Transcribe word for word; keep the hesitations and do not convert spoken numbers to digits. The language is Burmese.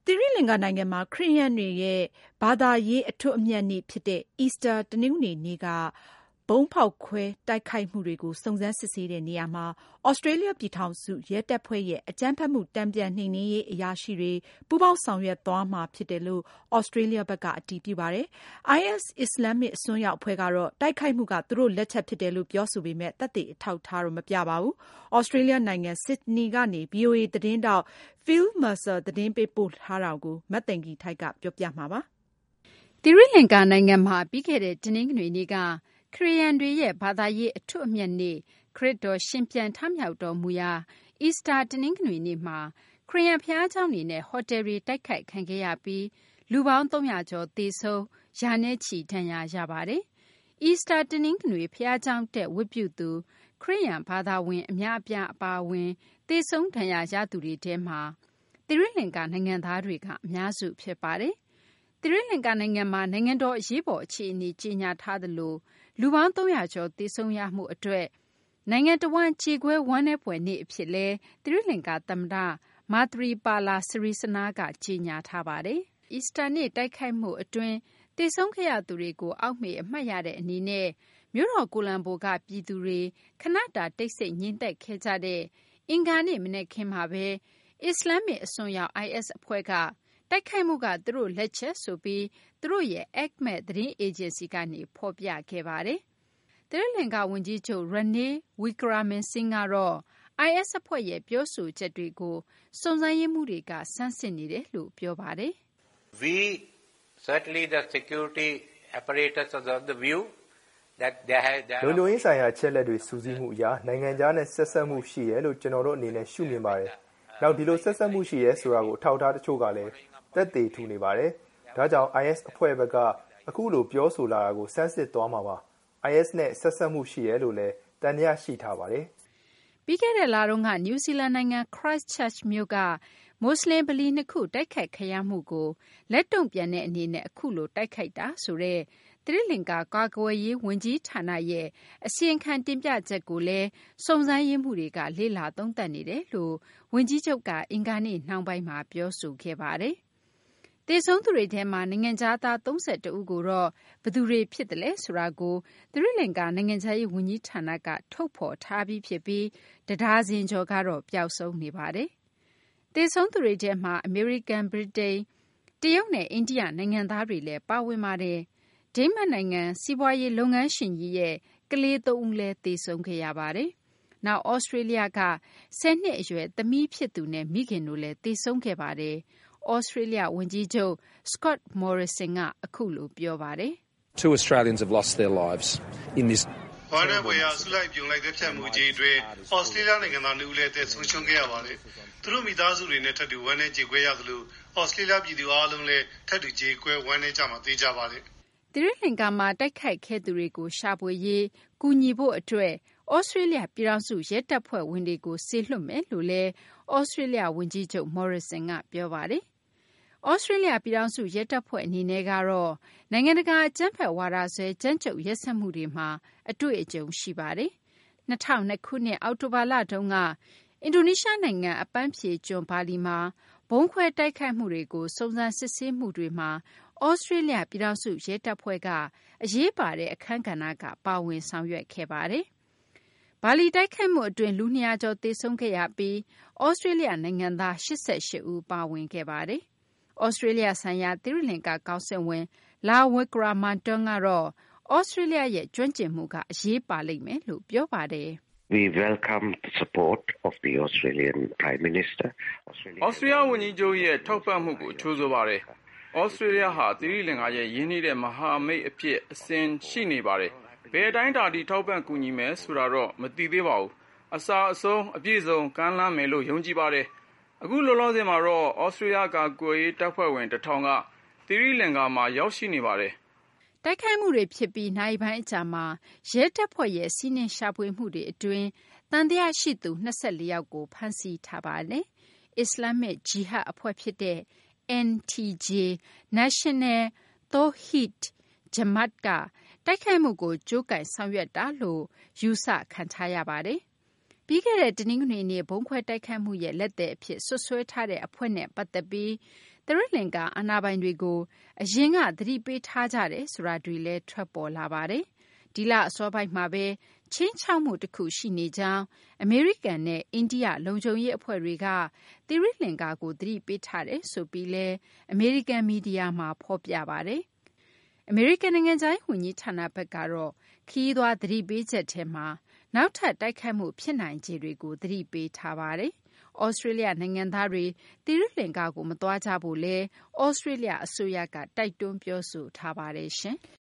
သီရိလင်္ကာနိုင်ငံမှာခရစ်ယာန်တွေရဲ့ဘာသာရေးအထွတ်အမြတ်နေ့ဖြစ်တဲ့ Easter တနင်္ဂနွေနေ့ကဗုံးဖောက်ခွဲတိုက်ခိုက်မှုတွေကိုစုံစမ်းစစ်ဆေးတဲ့နေရာမှာ Australia ပြည်ထောင်စုရဲတပ်ဖွဲ့ရဲ့အကြမ်းဖက်မှုတန်ပြန်နှိမ်နင်းရေးအရာရှိတွေပူးပေါင်းဆောင်ရွက်သွားမှာဖြစ်တယ်လို့ Australia ဘက်ကအတည်ပြုပါတယ်။ IS အစ္စလာမစ်အစွန်းရောက်အဖွဲ့ကတော့တိုက်ခိုက်မှုကသူတို့လက်ချက်ဖြစ်တယ်လို့ပြောဆိုပေမဲ့သက်သေအထောက်အထားတော့မပြပါဘူး။ Australia နိုင်ငံ Sydney ကနေ ဗွီအိုအေသတင်းထောက် Phil Mercer သတင်းပေးပို့ထားတာကိုမသိင်္ဂီထိုက်ကပြောပြမှာပါ။သီရိလင်္ကာနိုင်ငံမှာပြီးခဲ့တဲ့တနင်္ဂနွေနေ့ကခရစ်ယာန်တွေရဲ့ဘာသာရေးအထွတ်အမြတ်နေ့ခရစ်တော်ရှင်ပြန်ထမြောက်တော်မူရာအီစတာတနင်္ဂနွေနေ့မှာခရစ်ယာန်ဘုရားကျောင်းတွေနဲ့ဟိုတယ်တွေတိုက်ခိုက်ခံခဲ့ရပြီးလူပေါင်းသုံးရာကျော်သေဆုံးရာနဲ့ချီဒဏ်ရာရပါတယ်။အီစတာတနင်္ဂနွေဘုရားကျောင်းတက်ဝတ်ပြုသူခရစ်ယာန်ဘာသာဝင်အများအပြားအပါအဝင်သေဆုံးဒဏ်ရာရသူတွေထဲမှာသီရိလင်္ကာနိုင်ငံသားတွေကအများစုဖြစ်ပါတယ်။သီရိလင်္ကာနိုင်ငံမှာနိုင်ငံတော်အရေးပေါ်အခြေအနေကြေညာထားသလိုလူပေါင်းသုံးရာကျော်သေဆုံးရမှုအတွက်နိုင်ငံတော်ဝန်ကြေကွဲဝမ်းနည်းဖွယ်နေ့အဖြစ်လဲသီရိလင်္ကာသမ္မတမာသရီပါလာစရီစနာကကြေညာထားပါတယ်။အီစတာနေ့တိုက်ခိုက်မှုအတွင်းသေဆုံးခဲ့ရသူတွေကိုအောက်မေ့အမှတ်ရတဲ့အနေနဲ့မြို့တော်ကိုလံဘိုကပြည်သူတွေခဏတာတိတ်ဆိတ်ငြိမ်သက်ခဲ့ကြတဲ့အင်္ဂါနေ့မနေ့ခင်မှာပဲအစ္စလာမစ်အစွန်းရောက် IS အဖွဲ့ကတိုက်ခိုက်မှုကသူတို့လက်ချက်ဆိုပြီးသူတို့ရဲ့ Acmet သတင်းအေဂျင်စီကနေဖော်ပြခဲ့ပါတယ်။သီရိလင်္ကာဝန်ကြီးချုပ် Ranil Wickremesinghe ကတော့ IS အဖွဲ့ရဲ့ပြောဆိုချက်တွေကိုစုံစမ်းရေးမှူးတွေကဆန်းစစ်နေတယ်လို့ပြောပါတယ်။ We certainly the security apparatus of the view that there has လုံခြုံရေးဆိုင်ရာချက်လက်တွေစူးစီးမှုအရနိုင်ငံခြားနဲ့ဆက်ဆက်မှုရှိရဲလို့ကျွန်တော်တို့အနေနဲ့ရှုမြင်ပါတယ်။နောက်ဒီလိုဆက်ဆက်မှုရှိရဲဆိုတာကိုအထောက်အထားတချို့ကလည်းသက်သေထူနေပါတယ်။ဒါကြောင့် IS အဖွဲ့ဘက်ကအခုလိုပြောဆိုလာတာကိုစမ်းစစ်သွားမှာပါ။ IS နဲ့ဆက်ဆက်မှုရှိရဲလို့လည်းတန်တရားရှိထားပါတယ်။ပြီးခဲ့တဲ့လတုန်းကနယူးဇီလန်နိုင်ငံ Christchurch မြို့ကမွတ်စလင်ဗလီနှစ်ခုတိုက်ခိုက်ခံရမှုကိုလက်တုံ့ပြန်တဲ့အနေနဲ့အခုလိုတိုက်ခိုက်တာဆိုတဲ့သီရိလင်္ကာကာကွယ်ရေးဝန်ကြီးဌာနရဲ့အစီရင်ခံတင်ပြချက်ကိုလည်းစုံစမ်းရေးမှူးတွေကလေ့လာသုံးသပ်နေတယ်လို့ဝန်ကြီးချုပ်ကအင်္ဂါနေ့နှောင်းပိုင်းမှာပြောဆိုခဲ့ပါတယ်။သေဆုံးသူတွေထဲမှာနိုင်ငံခြားသားသုံးဆယ်တဦးကိုတော့ဘယ်သူတွေဖြစ်တယ်လဲဆိုတာကိုသီရိလင်္ကာနိုင်ငံခြားရေးဝန်ကြီးဌာနကထုတ်ဖော်ထားပြီးဖြစ်ပြီးတဒါဇင်ကျော်ကတော့ပျောက်ဆုံးနေပါတယ်။သေဆုံးသူတွေထဲမှာအမေရိကန်၊ဗြိတိန်၊တရုတ်နဲ့အိန္ဒိယနိုင်ငံသားတွေလည်းပါဝင်ပါတယ်။ဒိန်းမတ်နိုင်ငံစီးပွားရေးလုပ်ငန်းရှင်ကြီးရဲ့ကလေးသုံးဦးလည်းသေဆုံးခဲ့ရပါတယ်။နောက်ဩစတြေးလျကဆယ်နှစ်အရွယ်သမီးဖြစ်သူနဲ့မိခင်တို့လည်းသေဆုံးခဲ့ပါတယ်။ဩစတြေးလျဝန်ကြီးချုပ် Scott Morrison ကအခုလိုပြောပါတယ်။ Two Australians have lost their lives in this ဘာနဲ့ဝယ်ရဆလိုက်ပြုံလိုက်တဲ့ဖြတ်မှုကြီးတွေဩစတြေးလျနိုင်ငံသားလူလည်းတဲ့ဆုံးရှုံးခဲ့ရပါတယ်။သူတို့မိသားစုတွေနဲ့ထပ်တူဝမ်းနဲ့ကြေကွဲရသလိုဩစတြေးလျပြည်သူအားလုံးလည်းထပ်တူကြေကွဲဝမ်းနဲ့ကြမှာသိကြပါတယ်။သီရိလင်္ကာမှာတိုက်ခိုက်ခဲ့သူတွေကိုရှာဖွေရေးကူညီဖို့အတွက်ဩစတြေးလျပြည်ထောင်စုရဲတပ်ဖွဲ့ဝင်တွေကိုစေလွှတ်မယ်လို့လည်းဩစတြေးလျဝန်ကြီးချုပ် Morrison ကပြောပါတယ်။ဩစတြေးလျပြည်ထောင်စုရဲတပ်ဖွဲ့အနေနဲ့ကတော့နိုင်ငံတကာအကြမ်းဖက်ဝါဒစွဲကြမ်းကြုတ်ရက်စက်မှုတွေမှာအတွေ့အကြုံရှိပါတယ်။၂၀၀၂ခုနှစ်အောက်တိုဘာလတုန်းကအင်ဒိုနီးရှားနိုင်ငံအပန်းဖြေကျွန်းဘာလီမှာဗုံးခွဲတိုက်ခိုက်မှုတွေကိုစုံစမ်းစစ်ဆေးမှုတွေမှာဩစတြေးလျပြည်ထောင်စုရဲတပ်ဖွဲ့ကအရေးပါတဲ့အခန်းကဏ္ဍကပါဝင်ဆောင်ရွက်ခဲ့ပါတယ်။ဘာလီတိုက်ခိုက်မှုအတွင်းလူ၂ရာကျော်သေဆုံးခဲ့ရပြီးဩစတြေးလျနိုင်ငံသား၈၈ဦးပါဝင်ခဲ့ပါတယ်။ဩစတြေးလျဆိုင်ရာသီရိလင်္ကာကောင်စစ်ဝန်လာဝစ်ကရာမန်တွန်းကတော့ဩစတြေးလျရဲ့ကျွမ်းကျင်မှုကအရေးပါလိမ့်မယ်လို့ပြောပါတယ်။ We welcome the support of the Australian Prime Minister. ဩစတြေးလျဝန်ကြီးချုပ်ရဲ့ထောက်ပံ့မှုကိုကြိုဆိုပါတယ်။ဩစတြေးလျဟာသီရိလင်္ကာရဲ့ရင်းနှီးတဲ့မဟာမိတ်အဖြစ်အစဉ်ရှိနေပါတယ်။ဘယ်တိုင်းတာထိထောက်ပံ့ကူညီမယ်ဆိုတာတော့မသိသေးပါဘူး။အစာအဆုံးအပြည့်စုံကမ်းလှမ်းမယ်လို့ယုံကြည်ပါတယ်။အခုလောလောဆယ်မှာတော့ဩစတြေးလျကာကွယ်ရေးတပ်ဖွဲ့ဝင်တစ်ထောင်ကသီရိလင်္ကာမှာရောက်ရှိနေပါတယ်။တိုက်ခိုက်မှုတွေဖြစ်ပြီးနိုင်ပိုင်းအကြာမှာရဲတပ်ဖွဲ့ရဲ့စီးနင်းရှာဖွေမှုတွေအတွင်းတန်တရားရှိသူ၂၄ယောက်ကိုဖမ်းဆီးထားပါတယ်။အစ္စလာမစ်ဂျီဟတ်အဖွဲ့ဖြစ်တဲ့ N T J National Tawhid Jamaat ကတိုက်ခိုက်မှုကိုကြိုးကိုင်ဆောင်ရွက်တာလို့ယူဆခံထားရပါတယ်။ပြီးခဲ့တဲ့တနင်္ဂနွေနေ့ဘုံခွဲတိုက်ခတ်မှုရဲ့လက်သည်အဖြစ်ဆွဆွဲထားတဲ့အဖွဲ့နဲ့ပတ်သက်ပြီးသရီလင်္ကာအာဏာပိုင်တွေကိုအရင်ကသတိပေးထားကြတယ်ဆိုတာတွေလည်းထွက်ပေါ်လာပါတယ်။ဒီလအစောပိုင်းမှာပဲချင်းချောက်မှုတစ်ခုရှိနေကြောင်းအမေရိကန်နဲ့အိန္ဒိယလုံခြုံရေးအဖွဲ့တွေကသီရိလင်္ကာကိုသတိပေးထားတယ်ဆိုပြီးလဲအမေရိကန်မီဒီယာမှာဖော်ပြပါတယ်။အမေရိကန်နိုင်ငံခြားရေးဝန်ကြီးဌာနဘက်ကတော့ခီးသွွားသတိပေးချက်ထဲမှာနောက်ထပ်တိုက်ခိုက်မှုဖြစ်နိုင်ခြေတွေကိုသတိပေးထားပါတယ်။ဩစတြေးလျနိုင်ငံသားတွေသီရိလင်္ကာကိုမသွားကြဖို့လဲဩစတြေးလျအစိုးရကတိုက်တွန်းပြောဆိုထားပါတယ်ရှင်။